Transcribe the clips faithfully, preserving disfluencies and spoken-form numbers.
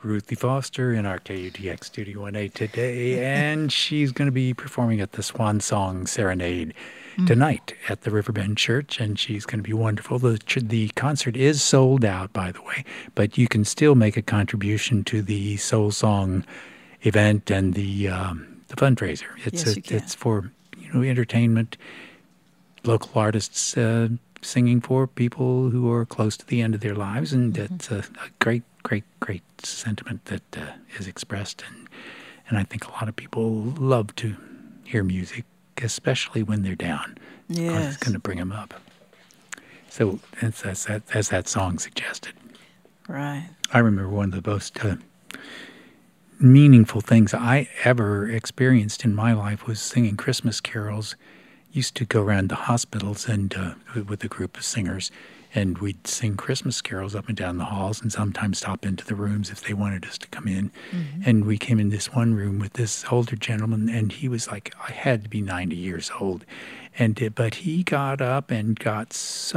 Ruthie Foster in our K U T X Studio one A today, and she's going to be performing at the Swan Song Serenade tonight at the Riverbend Church, and she's going to be wonderful. The, the concert is sold out, by the way, but you can still make a contribution to the Soul Song event and the um, the fundraiser. It's Yes, a, you can. it's for you know entertainment, local artists uh, singing for people who are close to the end of their lives, and Mm-hmm. it's a, a great, great, great sentiment that uh, is expressed, and and I think a lot of people love to hear music, especially when they're down. Because Yes. it's going to bring them up. So as, as, that, as that song suggested. Right. I remember one of the most uh, meaningful things I ever experienced in my life was singing Christmas carols. Used to go around to hospitals and uh, with a group of singers, and we'd sing Christmas carols up and down the halls, and sometimes stop into the rooms if they wanted us to come in. Mm-hmm. And we came in this one room with this older gentleman, and he was like, I had to be ninety years old, and uh, but he got up and got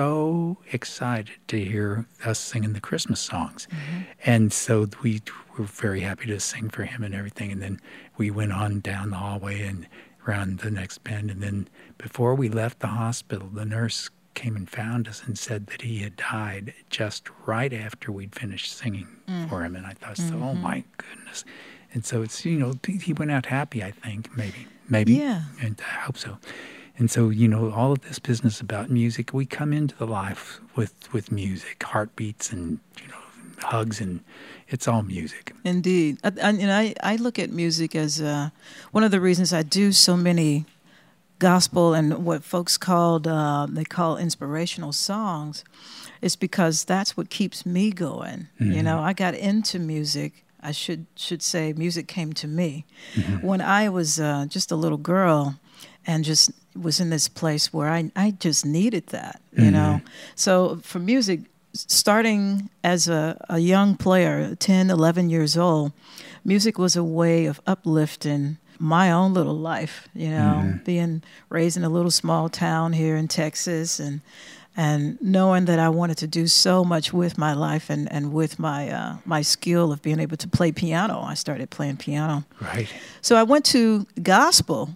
so excited to hear us singing the Christmas songs, Mm-hmm. and so we were very happy to sing for him and everything. And then we went on down the hallway and around the next bend, and then before we left the hospital, the nurse came and found us and said that he had died just right after we'd finished singing Mm. for him. And I thought, Mm-hmm. oh my goodness. And so it's, you know, he went out happy, I think, maybe, maybe. Yeah. And I hope so. And so, you know, all of this business about music, we come into the life with, with music, heartbeats and, you know, hugs, and it's all music. Indeed. I, I, and I, I look at music as uh, one of the reasons I do so many gospel and what folks called, uh, they call inspirational songs, is because that's what keeps me going. Mm-hmm. You know, I got into music. I should should say music came to me. Mm-hmm. When I was uh, just a little girl and just was in this place where I, I just needed that, you Mm-hmm. know. So for music, starting as a, a young player, ten, eleven years old, music was a way of uplifting my own little life, you know, Mhm. being raised in a little small town here in Texas, and and knowing that I wanted to do so much with my life and, and with my uh, my skill of being able to play piano. I started playing piano. Right. So I went to gospel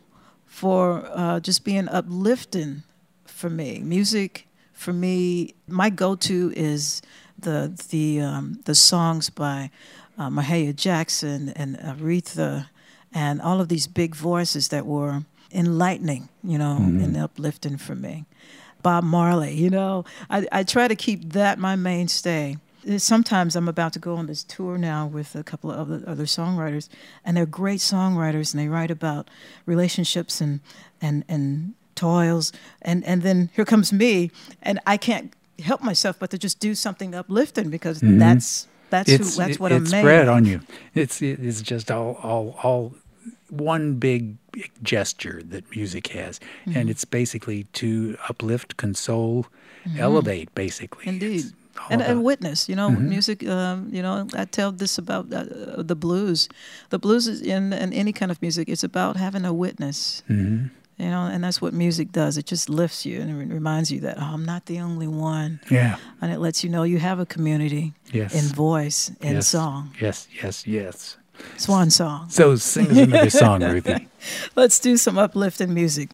for uh, just being uplifting for me. Music for me, my go-to is the the um, the songs by uh, Mahalia Jackson and Aretha and all of these big voices that were enlightening, you know, Mhm. and uplifting for me. Bob Marley, you know, I, I try to keep that my mainstay. Sometimes I'm about to go on this tour now with a couple of other, other songwriters, and they're great songwriters, and they write about relationships and and and toils, and and then here comes me, and I can't help myself but to just do something uplifting because Mhm. that's that's who, It's that's it- what it's I'm made spread of. on you. It's it's just all all all one big gesture that music has, Mm-hmm. and it's basically to uplift, console, elevate. Basically, Indeed. It's all And, about- and witness, you know, Mhm. music, um, you know, I tell this about uh, the blues. The blues is in, in any kind of music, it's about having a witness, Mhm. you know, and that's what music does. It just lifts you and it reminds you that, oh, I'm not the only one. Yeah. And it lets you know you have a community Yes. in voice, in yes. song. Yes. Yes. Yes. Swan song. So sing us another song, Ruthie. Let's do some uplifting music.